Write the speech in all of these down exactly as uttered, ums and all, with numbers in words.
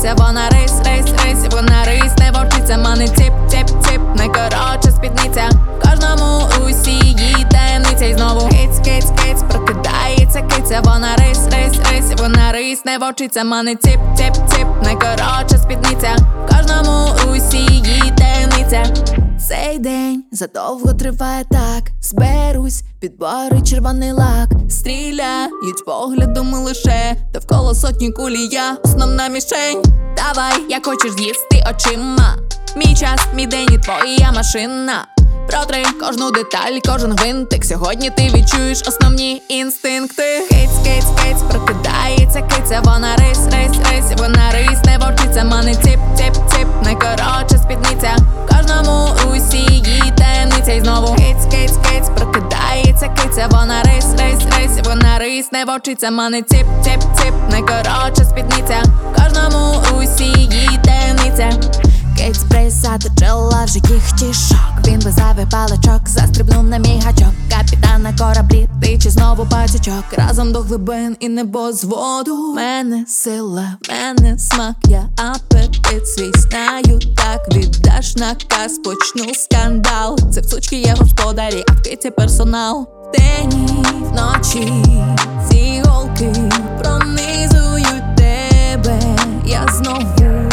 киця, вона рись, рись, рись, вона рись, не вовчиця, мани ціп, ціп, ціп, найкоротша спідниця. Кожному усі її таємниця. І знову киць, киць, киць, прокидається киця, вона рись, рись, рись, вона рись, не вовчиця, мани ціп, ціп, ціп, найкоротша спідниця. Кожному усі її таємниця. Цей день задовго триває так. Зберусь, підбори червоний лак. Стріляють поглядом лише довкола сотні кулі, я основна мішень. Давай, як хочеш з'їсти очима. Мій час, мій день і твоя машина. Протри кожну деталь, кожен гвинтик. Сьогодні ти відчуєш основні інстинкти. Киць, киць, киць, прокидається киця, вона рись, рись, рись, вона рись, не вовчиця, мани ціп, ціп, ціп, найкоротша спідниця. Кожному усі її таємниця. І знову киць, киць, киць, прокидається киця, вона рись, рись, рись, вона рись, не вовчиця, мани ціп, ціп, ціп, найкоротша спідниця. Кожному усі її таємниця. Киць присадочила вже кіхтішок. Він без зайвих паличок застрибнув на мій гачок. Капітан на кораблі, тиче знову пацючок. Разом до глибин і небозводу. Мене сила, мене смак, я апетит свій знаю. Так віддаш наказ, почну скандал. Це в сучки є господарі, а в киці персонал. Вдень і вночі ці голки пронизують тебе. Я знову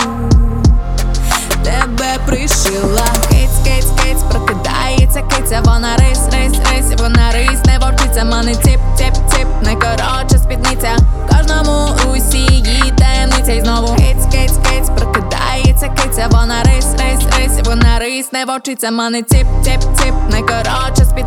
тебе пришила. Киць, киць, киць, прокидається киця, вона рись, рись, рись, вона рись, не вовчиця, мани ціп, ціп, ціп, найкоротша спідниця. Кожному усі її таємниця. І знову киць, киць, киць, прокидається киця, вона рись, рись, рись, вона рись, не вовчиця, мани ціп, ціп, ціп, найкоротша спідниця.